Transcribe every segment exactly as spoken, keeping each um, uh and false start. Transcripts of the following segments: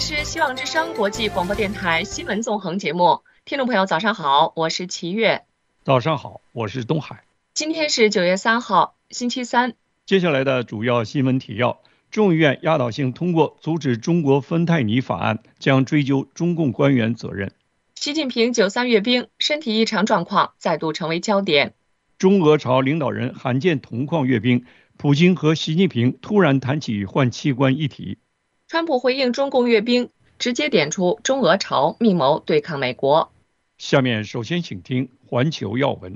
是希望之声国际广播电台新闻纵横节目，听众朋友早上好，我是齐月。 早上好，我是东海。 今天是九月三号，星期三。 接下来的主要新闻提要：众议院压倒性通过阻止中国芬太尼法案，将追究中共官员责任。 习近平九三阅兵，身体异常状况再度成为焦点。 中俄朝领导人罕见同框阅兵，普京和习近平突然谈起换器官议题。 川普回应中共阅兵，直接点出中俄朝密谋对抗美国。 下面首先请听环球要闻。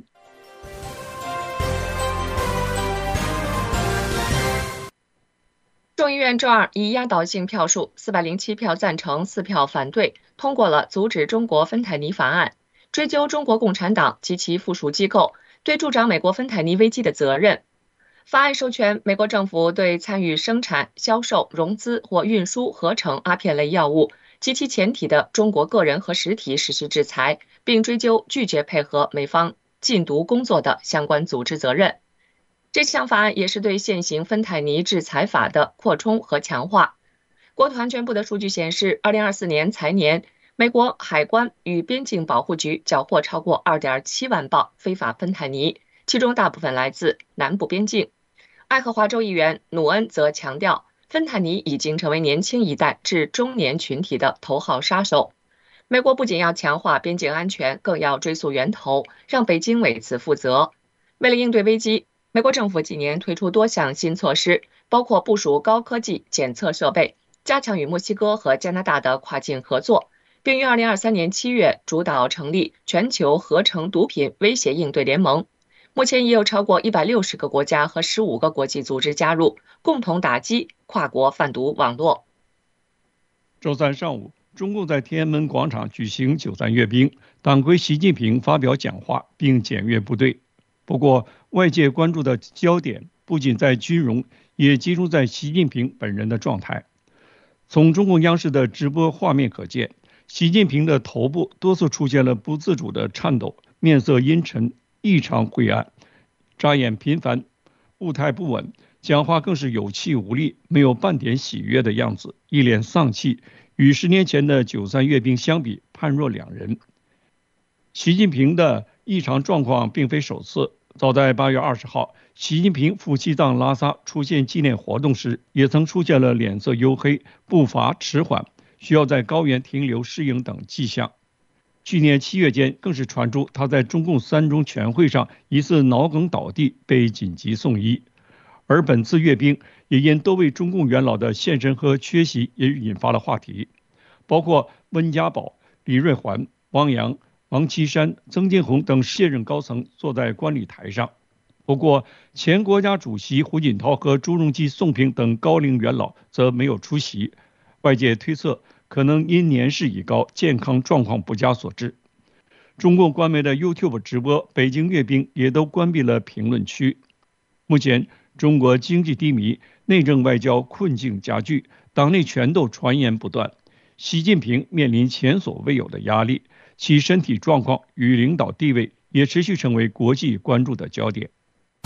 众议院周二以压倒性票数四百零七票赞成四票反对通过了阻止中国芬太尼法案，追究中国共产党及其附属机构对助长美国芬太尼危机的责任。法案授权美国政府对参与生产、销售、融资或运输合成阿片类药物及其前体的中国个人和实体实施制裁，并追究拒绝配合美方禁毒工作的相关组织责任。这项法案也是对现行芬太尼制裁法的扩充和强化。国土安全部的数据显示，二零二四年财年，美国海关与边境保护局缴获超过 二点七万磅非法芬太尼，其中大部分来自南部边境。爱荷华州议员努恩则强调，芬太尼已经成为年轻一代至中年群体的头号杀手。美国不仅要强化边境安全，更要追溯源头，让北京为此负责。为了应对危机，美国政府近年推出多项新措施，包括部署高科技检测设备，加强与墨西哥和加拿大的跨境合作，并于二零二三年七月主导成立全球合成毒品威胁应对联盟。目前已有超过一百六十个国家和十五个国际组织加入，共同打击跨国贩毒网络。 周三上午，中共在天安门广场举行九三阅兵，党魁习近平发表讲话并检阅部队。不过，外界关注的焦点不仅在军容，也集中在习近平本人的状态。从中共央视的直播画面可见，习近平的头部多次出现了不自主的颤抖，面色阴沉，异常晦暗，眨眼频繁，步态不稳，讲话更是有气无力，没有半点喜悦的样子，一脸丧气，与十年前的九三阅兵相比，判若两人。习近平的异常状况并非首次，早在八月二十号，习近平赴西藏拉萨出现纪念活动时，也曾出现了脸色黝黑、步伐迟缓，需要在高原停留适应等迹象。去年七月间，更是传出他在中共三中全会上疑似脑梗倒地，被紧急送医。而本次阅兵也因多位中共元老的现身和缺席，也引发了话题，包括温家宝、李瑞环、汪洋、王岐山、曾庆红等卸任高层坐在观礼台上。不过，前国家主席胡锦涛和朱镕基、宋平等高龄元老则没有出席，外界推测可能因年事已高、健康状况不佳所致。中共官媒的 YouTube 直播北京阅兵也都关闭了评论区。目前，中国经济低迷，内政外交困境加剧，党内权斗传言不断，习近平面临前所未有的压力，其身体状况与领导地位也持续成为国际关注的焦点。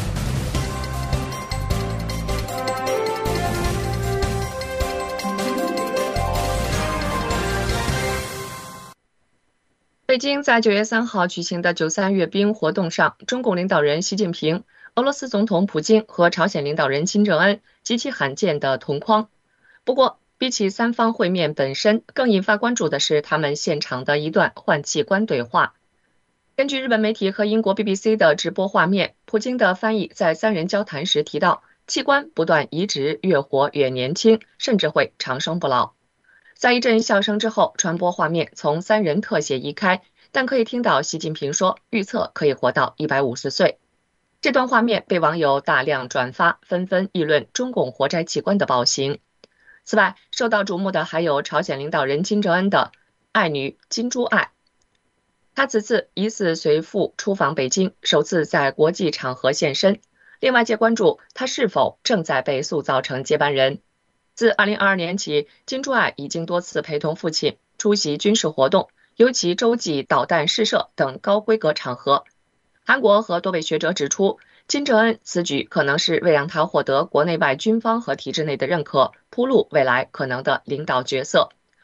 北京在九月三号举行的九三阅兵活动上，中共领导人习近平、俄罗斯总统普京和朝鲜领导人金正恩极其罕见的同框。不过，比起三方会面本身，更引发关注的是他们现场的一段换器官对话。根据日本媒体和英国 B B C 的直播画面，普京的翻译在三人交谈时提到，器官不断移植，越活越年轻，甚至会长生不老。在一阵笑声之后，传播画面从三人特写移开，但可以听到习近平说预测可以活到一百五十岁。这段画面被网友大量转发，纷纷议论中共活摘器官的暴行。此外，受到瞩目的还有朝鲜领导人金正恩的爱女金珠爱。他此次疑似随父出访北京，首次在国际场合现身，令外界关注他是否正在被塑造成接班人。自二零二二年起，金珠爱已经多次陪同父亲出席军事活动，尤其洲际导弹试射等高规格场合。韩国和多位学者指出，金正恩此举可能是为让他获得国内外军方和体制内的认可，铺路未来可能的领导角色。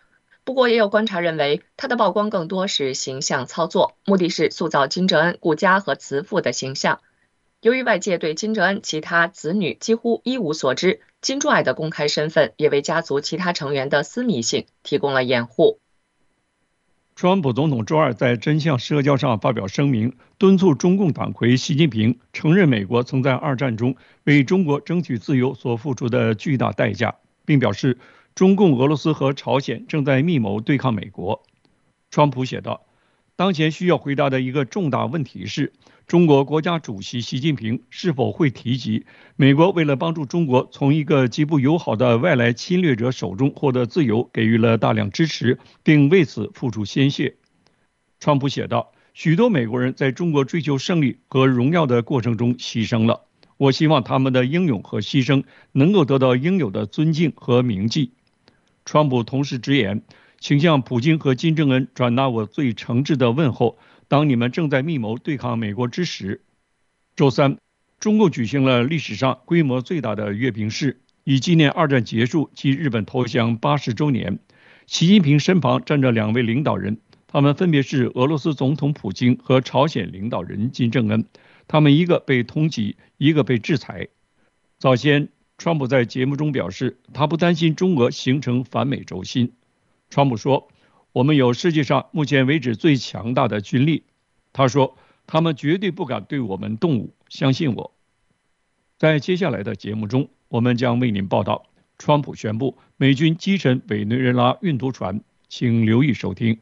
不过，也有观察认为，他的曝光更多是形象操作，目的是塑造金正恩顾家和慈父的形象。由于外界对金正恩其他子女几乎一无所知，金柱爱的公开身份也为家族其他成员的私密性提供了掩护。 川普总统周二在真相社交上发表声明，敦促中共党魁习近平承认美国曾在二战中为中国争取自由所付出的巨大代价，并表示中共、俄罗斯和朝鲜正在密谋对抗美国。川普写道，当前需要回答的一个重大问题是，中国国家主席习近平是否会提及美国为了帮助中国从一个极不友好的外来侵略者手中获得自由，给予了大量支持，并为此付出鲜血。川普写道，许多美国人在中国追求胜利和荣耀的过程中牺牲了，我希望他们的英勇和牺牲能够得到应有的尊敬和铭记。川普同时直言，请向普京和金正恩转达我最诚挚的问候，当你们正在密谋对抗美国之时。周三，中共举行了历史上规模最大的阅兵式，以纪念二战结束及日本投降八十周年。习近平身旁站着两位领导人，他们分别是俄罗斯总统普京和朝鲜领导人金正恩，他们一个被通缉，一个被制裁。早先，川普在节目中表示，他不担心中俄形成反美轴心。川普说，我们有世界上目前为止最强大的军力。他说，他们绝对不敢对我们动武，相信我。在接下来的节目中，我们将为您报道，川普宣布美军击沉委内瑞拉运毒船，请留意收听。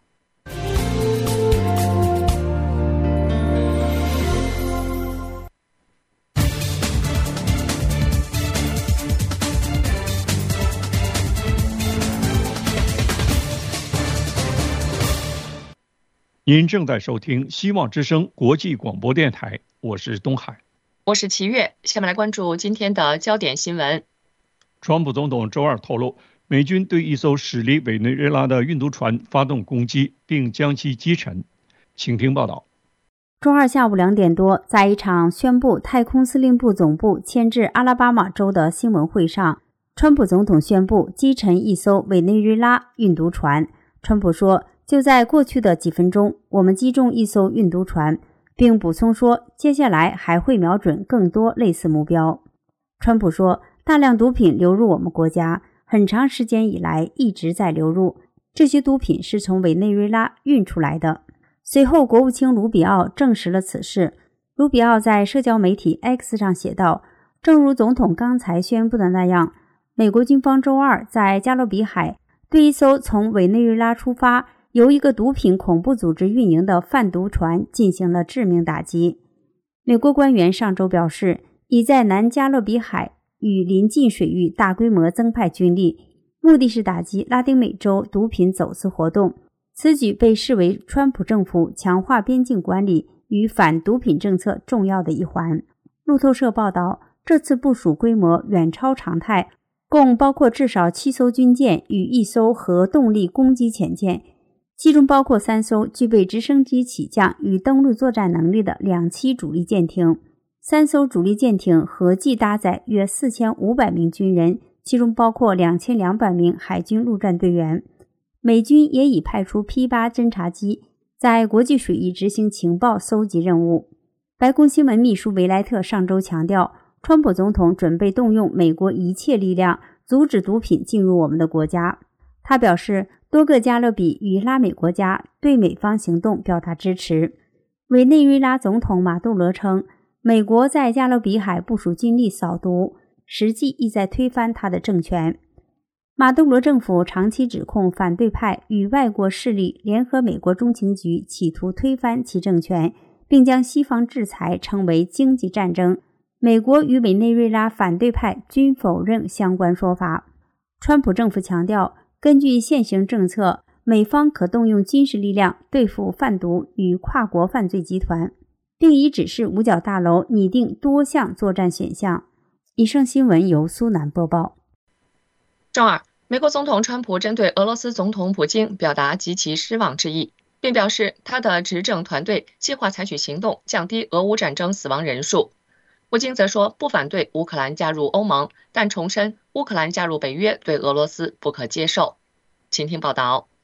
您正在收听希望之声国际广播电台，我是东海， 我是齐越。下面来关注今天的焦点新闻。 川普总统周二透露，美军对一艘驶离委内瑞拉的运毒船发动攻击，并将其击沉。请听报道。 周二下午两点多，在一场宣布太空司令部总部迁至阿拉巴马州的新闻会上，川普总统宣布击沉一艘委内瑞拉运毒船。川普说，就在过去的几分钟，我们击中一艘运毒船，并补充说，接下来还会瞄准更多类似目标。川普说，大量毒品流入我们国家，很长时间以来一直在流入，这些毒品是从委内瑞拉运出来的。随后，国务卿卢比奥证实了此事。卢比奥在社交媒体 X 上写道，正如总统刚才宣布的那样，美国军方周二在加勒比海对一艘从委内瑞拉出发由一个毒品恐怖组织运营的贩毒船进行了致命打击。美国官员上周表示，已在南加勒比海与邻近水域大规模增派军力，目的是打击拉丁美洲毒品走私活动。此举被视为川普政府强化边境管理与反毒品政策重要的一环。路透社报道，这次部署规模远超常态，共包括至少七艘军舰与一艘核动力攻击潜舰，其中包括三艘具备直升机起降与登陆作战能力的两栖主力舰艇。三艘主力舰艇合计搭载约四千五百名军人，其中包括两千两百名海军陆战队员。美军也已派出 P 八 侦察机在国际水域执行情报搜集任务。白宫新闻秘书维莱特上周强调，川普总统准备动用美国一切力量阻止毒品进入我们的国家。他表示，多个加勒比与拉美国家对美方行动表达支持。委内瑞拉总统马杜罗称，美国在加勒比海部署军力扫毒，实际意在推翻他的政权。马杜罗政府长期指控反对派与外国势力联合美国中情局企图推翻其政权，并将西方制裁称为经济战争。美国与委内瑞拉反对派均否认相关说法。川普政府强调，根据现行政策，美方可动用军事力量对付贩毒与跨国犯罪集团，并已指示五角大楼拟定多项作战选项。以上新闻由苏南播报。 周二，美国总统川普针对俄罗斯总统普京表达极其失望之意，并表示他的执政团队计划采取行动降低俄乌战争死亡人数。普京则说不反对乌克兰加入欧盟，但重申乌克兰加入北约对俄罗斯不可接受。请听报道。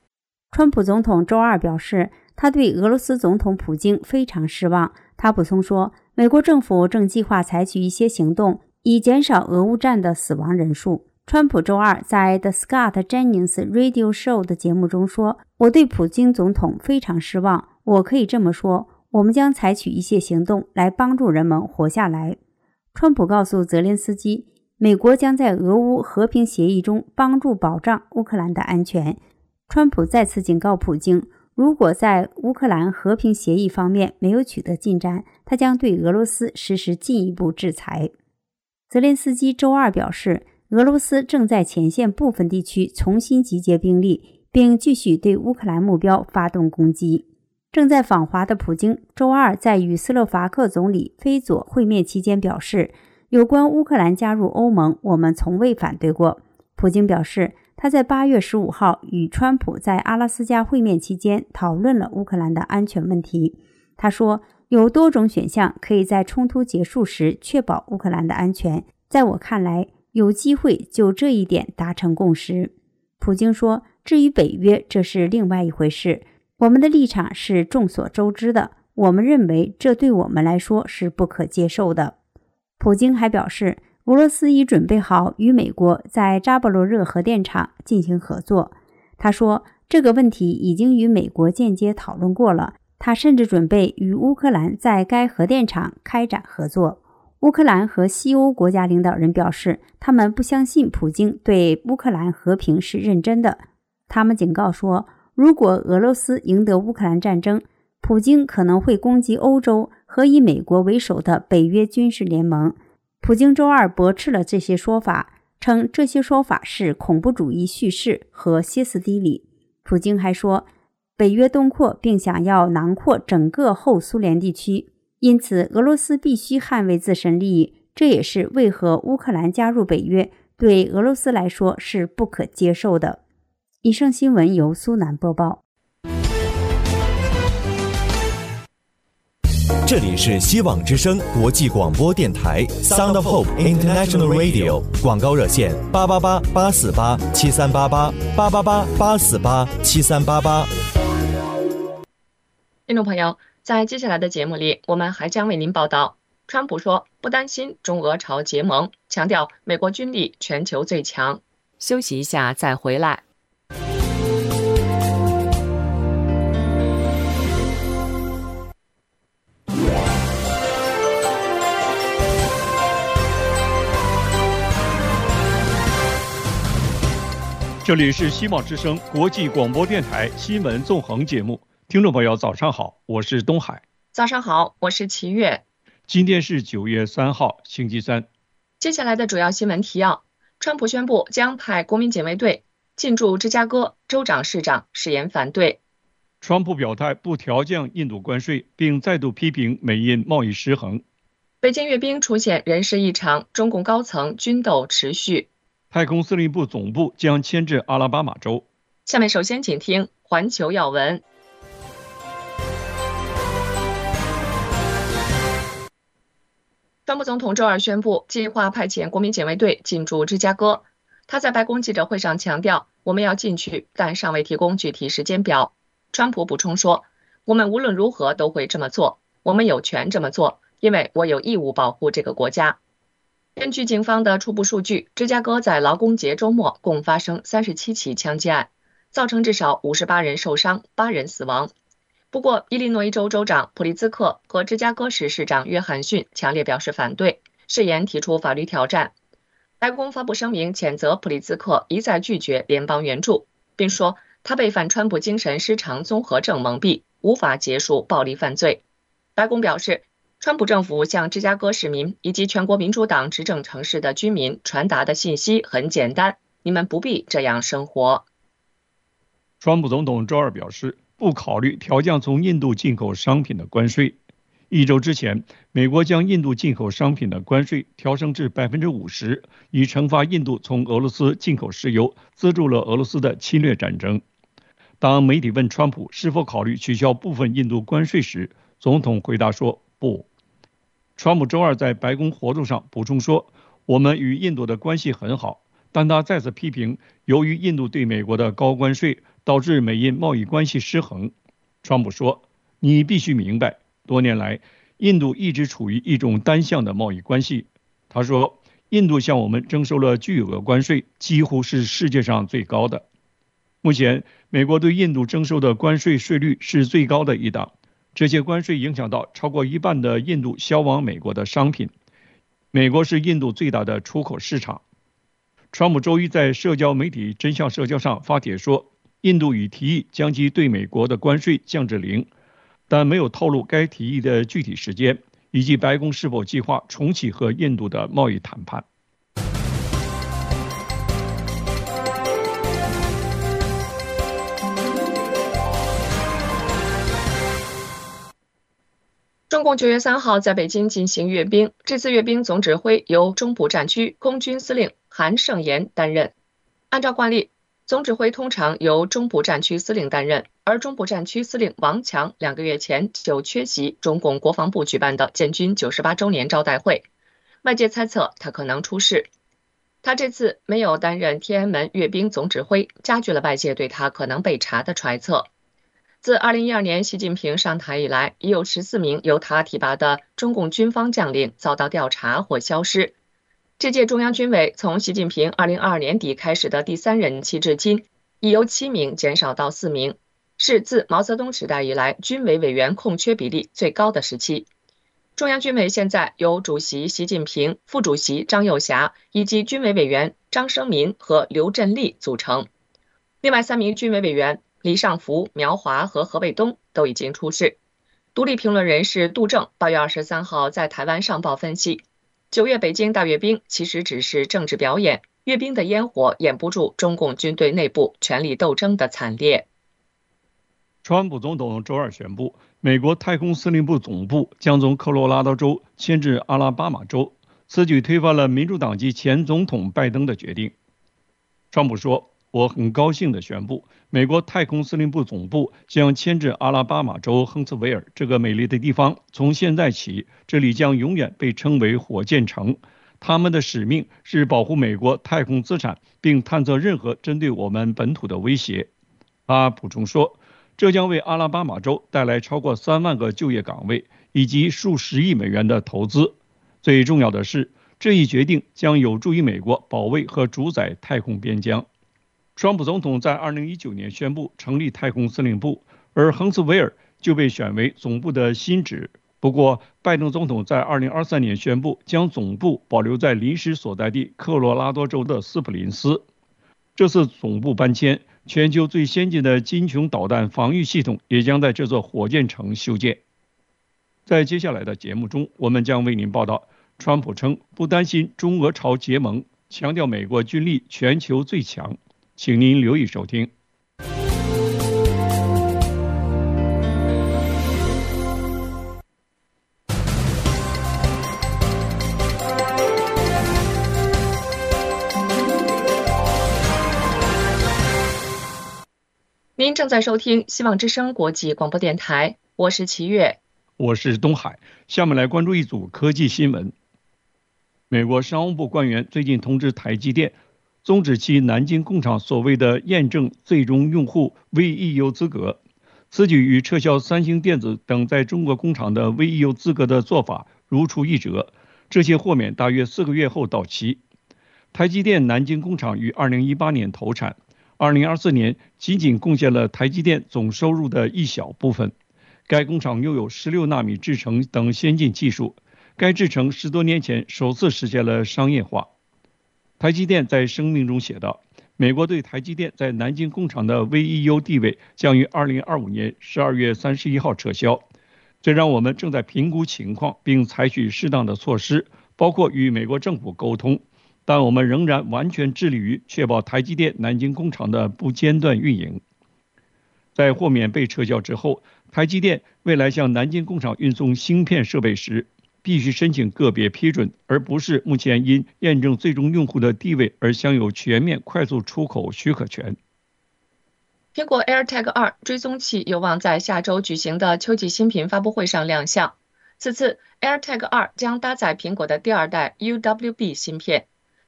川普总统周二表示，他对俄罗斯总统普京非常失望。他补充说，美国政府正计划采取一些行动，以减少俄乌战的死亡人数。川普周二在 The Scott Jennings Radio Show 的节目中说，我对普京总统非常失望，我可以这么说，我们将采取一些行动来帮助人们活下来。川普告诉泽连斯基，美国将在俄乌和平协议中帮助保障乌克兰的安全。川普再次警告普京，如果在乌克兰和平协议方面没有取得进展，他将对俄罗斯实施进一步制裁。泽连斯基周二表示，俄罗斯正在前线部分地区重新集结兵力，并继续对乌克兰目标发动攻击。正在访华的普京周二在与斯洛伐克总理菲佐会面期间表示，有关乌克兰加入欧盟，我们从未反对过。普京表示，他在八月十五号与川普在阿拉斯加会面期间讨论了乌克兰的安全问题。他说，有多种选项可以在冲突结束时确保乌克兰的安全，在我看来，有机会就这一点达成共识。普京说，至于北约，这是另外一回事。我们的立场是众所周知的，我们认为这对我们来说是不可接受的。普京还表示，俄罗斯已准备好与美国在扎波罗热核电厂进行合作。他说，这个问题已经与美国间接讨论过了，他甚至准备与乌克兰在该核电厂开展合作。乌克兰和西欧国家领导人表示，他们不相信普京对乌克兰和平是认真的。他们警告说，如果俄罗斯赢得乌克兰战争，普京可能会攻击欧洲和以美国为首的北约军事联盟。普京周二驳斥了这些说法，称这些说法是恐怖主义叙事和歇斯底里。普京还说，北约东扩并想要囊括整个后苏联地区，因此俄罗斯必须捍卫自身利益，这也是为何乌克兰加入北约对俄罗斯来说是不可接受的。以上新闻由苏南播报。 这里是希望之声国际广播电台 Sound of Hope International Radio， 广告热线八八八八四八七三八八八八八八四八七三八八。 听众朋友，在接下来的节目里，我们还将为您报道，川普说不担心中俄朝结盟，强调美国军力全球最强。休息一下再回来。 这里是希望之声国际广播电台新闻纵横节目，听众朋友早上好，我是东海。 早上好，我是齐月。 今天是九月三号，星期三。 接下来的主要新闻提要：川普宣布将派国民警卫队进驻芝加哥，州长市长誓言反对。 川普表态不调降印度关税，并再度批评美印贸易失衡。 北京阅兵出现人事异常，中共高层军斗持续。 太空司令部总部将迁至阿拉巴马州。 下面首先请听环球要闻。川普总统周二宣布，计划派遣国民警卫队进驻芝加哥。他在白宫记者会上强调，我们要进去，但尚未提供具体时间表。川普补充说，我们无论如何都会这么做，我们有权这么做，因为我有义务保护这个国家。根据警方的初步数据，芝加哥在劳工节周末共发生三十七起枪击案，造成至少五十八人受伤，八人死亡。不过，伊利诺伊州州长普利兹克和芝加哥市市长约翰逊强烈表示反对，誓言提出法律挑战。白宫发布声明谴责普利兹克一再拒绝联邦援助，并说他被反川普精神失常综合症蒙蔽，无法结束暴力犯罪。白宫表示，川普政府向芝加哥市民以及全国民主党执政城市的居民传达的信息很简单，你们不必这样生活。 川普总统周二表示，不考虑调降从印度进口商品的关税。一周之前，美国将印度进口商品的关税调升至 百分之五十， 以惩罚印度从俄罗斯进口石油，资助了俄罗斯的侵略战争。当媒体问川普是否考虑取消部分印度关税时，总统回答说不。川普周二在白宫活动上补充说，我们与印度的关系很好，但他再次批评，由于印度对美国的高关税， 导致美印贸易关系失衡。川普说，你必须明白，多年来印度一直处于一种单向的贸易关系。他说，印度向我们征收了巨额关税，几乎是世界上最高的。目前美国对印度征收的关税税率是最高的一档，这些关税影响到超过一半的印度销往美国的商品。美国是印度最大的出口市场。川普周一在社交媒体真相社交上发帖说，印度已提议将其对美国的关税降至零，但没有透露该提议的具体时间，以及白宫是否计划重启和印度的贸易谈判。 中共九月三号在北京进行阅兵，这次阅兵总指挥由中部战区空军司令韩胜言担任。按照惯例，总指挥通常由中部战区司令担任，而中部战区司令王强两个月前就缺席中共国防部举办的建军九十八周年招待会，外界猜测他可能出事。他这次没有担任天安门阅兵总指挥，加剧了外界对他可能被查的揣测。自二零一二年习近平上台以来，已有十四名由他提拔的中共军方将领遭到调查或消失。这届中央军委从习近平二零二二年底开始的第三任期至今，已由七名减少到四名，是自毛泽东时代以来军委委员空缺比例最高的时期。中央军委现在由主席习近平、副主席张又侠以及军委委员张生民和刘振立组成。另外三名军委委员李尚福、苗华和何卫东都已经出事。独立评论人士杜正八月二十三号在台湾上报分析，九月北京大阅兵其实只是政治表演，阅兵的烟火掩不住中共军队内部权力斗争的惨烈。 川普总统周二宣布，美国太空司令部总部将从科罗拉多州迁至阿拉巴马州，此举推翻了民主党籍前总统拜登的决定。川普说，我很高兴地宣布，美国太空司令部总部将迁至阿拉巴马州亨茨维尔这个美丽的地方。从现在起，这里将永远被称为火箭城。他们的使命是保护美国太空资产，并探测任何针对我们本土的威胁。他补充说，这将为阿拉巴马州带来超过三万个就业岗位，以及数十亿美元的投资。最重要的是，这一决定将有助于美国保卫和主宰太空边疆。川普总统在二零一九年宣布成立太空司令部，而亨茨维尔就被选为总部的新址。不过，拜登总统在二零二三年宣布将总部保留在临时所在地科罗拉多州的斯普林斯。这次总部搬迁，全球最先进的金琼导弹防御系统也将在这座火箭城修建。在接下来的节目中，我们将为您报道，川普称不担心中俄朝结盟，强调美国军力全球最强。请您留意收听。 您正在收听希望之声国际广播电台，我是齐月， 我是东海。下面来关注一组科技新闻。美国商务部官员最近通知台积电，终止其南京工厂所谓的验证最终用户 V E U 资格，此举与撤销三星电子等在中国工厂的 V E U 资格的做法如出一辙。这些豁免大约四个月后到期。台积电南京工厂于二零一八年投产，二零二四年仅仅贡献了台积电总收入的一小部分。该工厂拥有十六纳米制程等先进技术，该制程十多年前首次实现了商业化。台积电在声明中写道，美国对台积电在南京工厂的 V E U 地位将于二零二五年十二月三十一号撤销。这让我们正在评估情况，并采取适当的措施，包括与美国政府沟通，但我们仍然完全致力于确保台积电南京工厂的不间断运营。在豁免被撤销之后，台积电未来向南京工厂运送芯片设备时，必须申请个别批准，而不是目前因验证最终用户的地位而享有全面快速出口许可权。 苹果 AirTag 二追踪器有望在下周举行的秋季新品发布会上亮相。此次 AirTag 二将搭载苹果的第二代 U W B 芯片，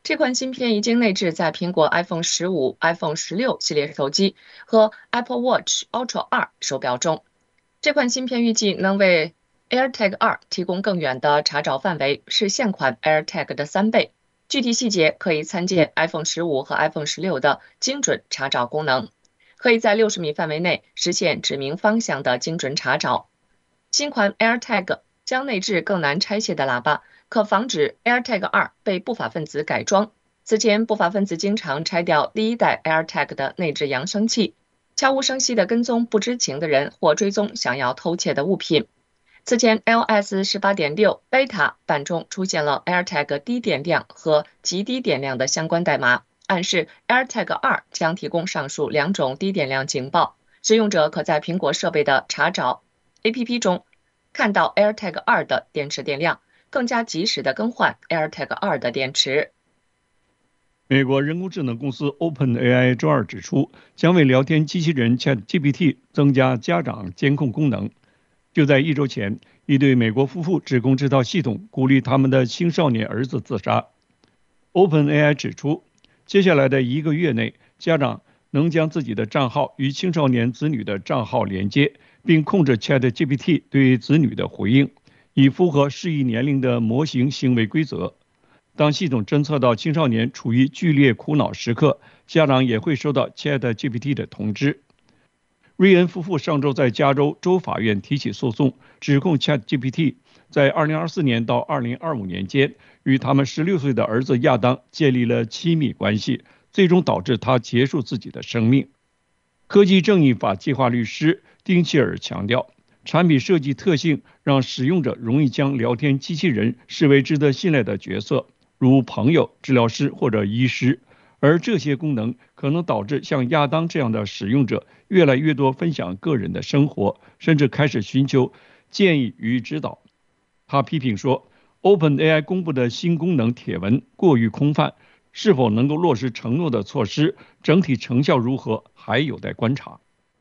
这款芯片已经内置在苹果 iPhone 十五、iPhone 十六系列手机和 Apple Watch Ultra 二手表中。这款芯片预计能为 AirTag 二提供更远的查找范围，是现款 AirTag 的三倍。具体细节可以参见 iPhone 十五和 iPhone 十六的精准查找功能，可以在六十米范围内实现指明方向的精准查找。新款 AirTag 将内置更难拆卸的喇叭，可防止 AirTag 二被不法分子改装。此前，不法分子经常拆掉第一代 AirTag 的内置扬声器，悄无声息地跟踪不知情的人或追踪想要偷窃的物品。此前 L S 十八点六 Beta 版中出现了 AirTag 低电量和极低电量的相关代码，暗示 AirTag 二将提供上述两种低电量警报。使用者可在苹果设备的查找 A P P 中看到 AirTag 二的电池电量，更加及时地更换 AirTag 二的电池。 美国人工智能公司 OpenAI 周二指出，将为聊天机器人 ChatGPT 增加家长监控功能。就在一周前，一对美国夫妇指控这套系统鼓励他们的青少年儿子自杀。OpenAI 指出，接下来的一个月内，家长能将自己的账号与青少年子女的账号连接，并控制 ChatGPT 对子女的回应，以符合适宜年龄的模型行为规则。当系统侦测到青少年处于剧烈苦恼时刻，家长也会收到 ChatGPT 的通知。瑞恩夫妇上周在加州州法院提起诉讼，指控 ChatGPT 在二零二四年到二零二五年间与他们十六岁的儿子亚当建立了亲密关系，最终导致他结束自己的生命。科技正义法计划律师丁切尔强调，产品设计特性让使用者容易将聊天机器人视为值得信赖的角色，如朋友、治疗师或者医师，而这些功能可能导致像亚当这样的使用者越来越多分享个人的生活，甚至开始寻求建议与指导。他批评说 OpenAI 公布的新功能帖文过于空泛，是否能够落实承诺的措施，整体成效如何还有待观察。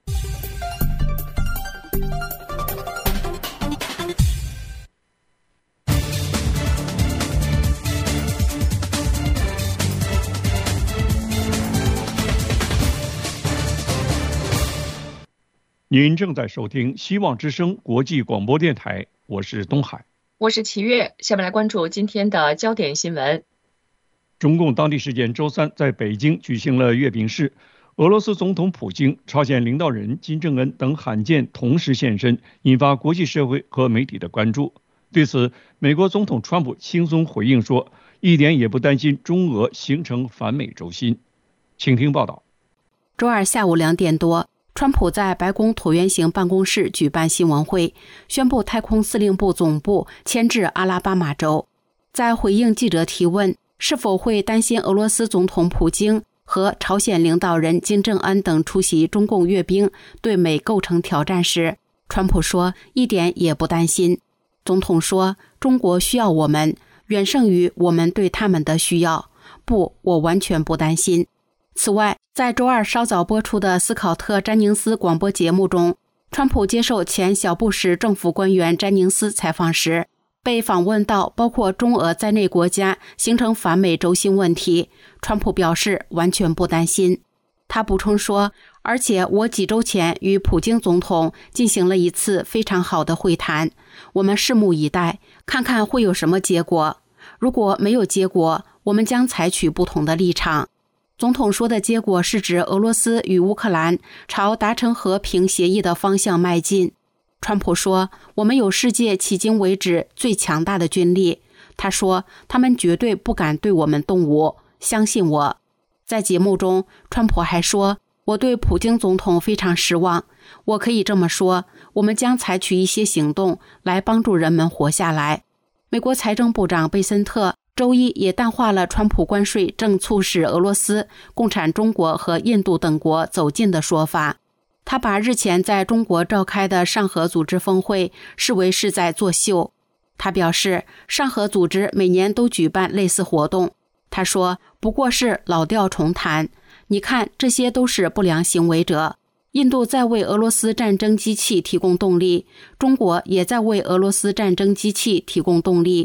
您正在收听希望之声国际广播电台，我是东海， 我是齐月。下面来关注今天的焦点新闻。 中共当地时间周三在北京举行了阅兵式，俄罗斯总统普京、朝鲜领导人金正恩等罕见同时现身，引发国际社会和媒体的关注。对此，美国总统川普轻松回应说，一点也不担心中俄形成反美轴心。请听报道。 周二下午两点多，川普在白宫椭圆形办公室举办新闻会，宣布太空司令部总部迁至阿拉巴马州。在回应记者提问是否会担心俄罗斯总统普京和朝鲜领导人金正恩等出席中共阅兵对美构成挑战时，川普说一点也不担心。总统说，中国需要我们，远胜于我们对他们的需要。不，我完全不担心。此外，在周二稍早播出的斯考特·詹宁斯广播节目中，川普接受前小布什政府官员詹宁斯采访时，被访问到包括中俄在内国家形成反美轴心问题，川普表示完全不担心。他补充说，而且我几周前与普京总统进行了一次非常好的会谈，我们拭目以待，看看会有什么结果。如果没有结果，我们将采取不同的立场。总统说的结果是指俄罗斯与乌克兰朝达成和平协议的方向迈进。川普说，我们有世界迄今为止最强大的军力。他说，他们绝对不敢对我们动武，相信我。在节目中，川普还说，我对普京总统非常失望。我可以这么说，我们将采取一些行动来帮助人们活下来。美国财政部长贝森特周一也淡化了川普关税正促使俄罗斯、共产中国和印度等国走近的说法。他把日前在中国召开的上合组织峰会视为是在作秀。他表示，上合组织每年都举办类似活动。他说，不过是老调重弹。你看，这些都是不良行为者。印度在为俄罗斯战争机器提供动力，中国也在为俄罗斯战争机器提供动力。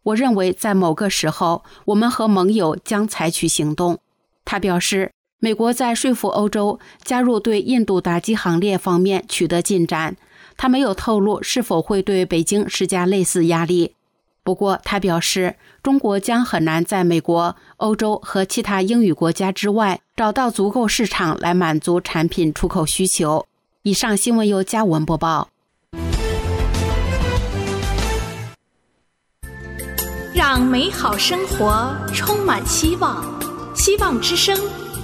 我认为在某个时候，我们和盟友将采取行动。他表示，美国在说服欧洲加入对印度打击行列方面取得进展。他没有透露是否会对北京施加类似压力。不过，他表示，中国将很难在美国、欧洲和其他英语国家之外找到足够市场来满足产品出口需求。以上新闻由嘉文播报。 让美好生活充满希望，希望之声。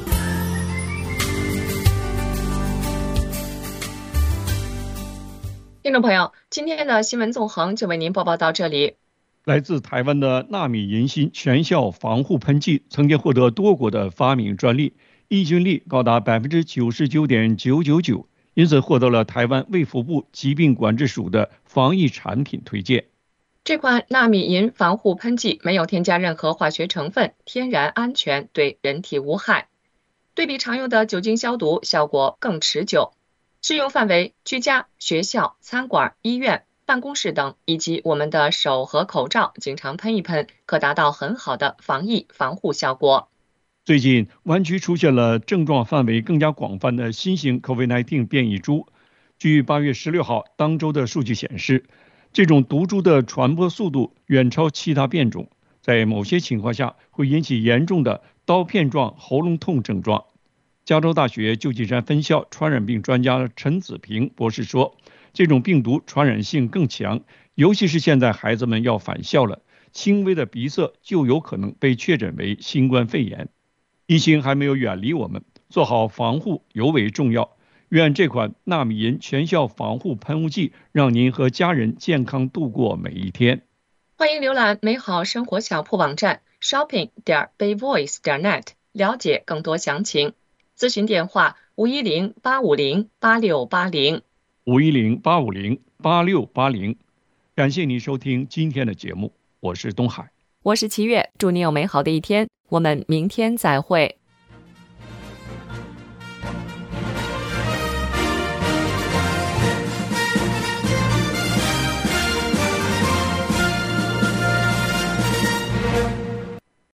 听众朋友，今天的新闻纵横就为您播报到这里。 来自台湾的纳米银芯全效防护喷剂曾经获得多国的发明专利，抑菌率高达 百分之九十九点九九九， 因此获得了台湾卫福部疾病管制署的防疫产品推荐。 这款纳米银防护喷剂没有添加任何化学成分，天然安全，对人体无害。对比常用的酒精消毒，效果更持久。适用范围居家、学校、餐馆、医院、办公室等，以及我们的手和口罩经常喷一喷，可达到很好的防疫防护效果。 最近，湾区出现了症状范围更加广泛的新型 COVID 十九 变异株。据八月十六号当周的数据显示，这种毒株的传播速度远超其他变种，在某些情况下会引起严重的刀片状喉咙痛症状。加州大学旧金山分校传染病专家陈子平博士说，这种病毒传染性更强，尤其是现在孩子们要返校了，轻微的鼻塞就有可能被确诊为新冠肺炎。疫情还没有远离我们，做好防护尤为重要。愿这款纳米银全效防护喷雾剂让您和家人健康度过每一天。 欢迎浏览美好生活小铺网站 shopping 点 bay voice 点 net 了解更多详情。咨询电话五一零八五零八六八零五一零八五零八六八零。感谢您收听今天的节目，我是东海， 我是齐月，祝你有美好的一天，我们明天再会。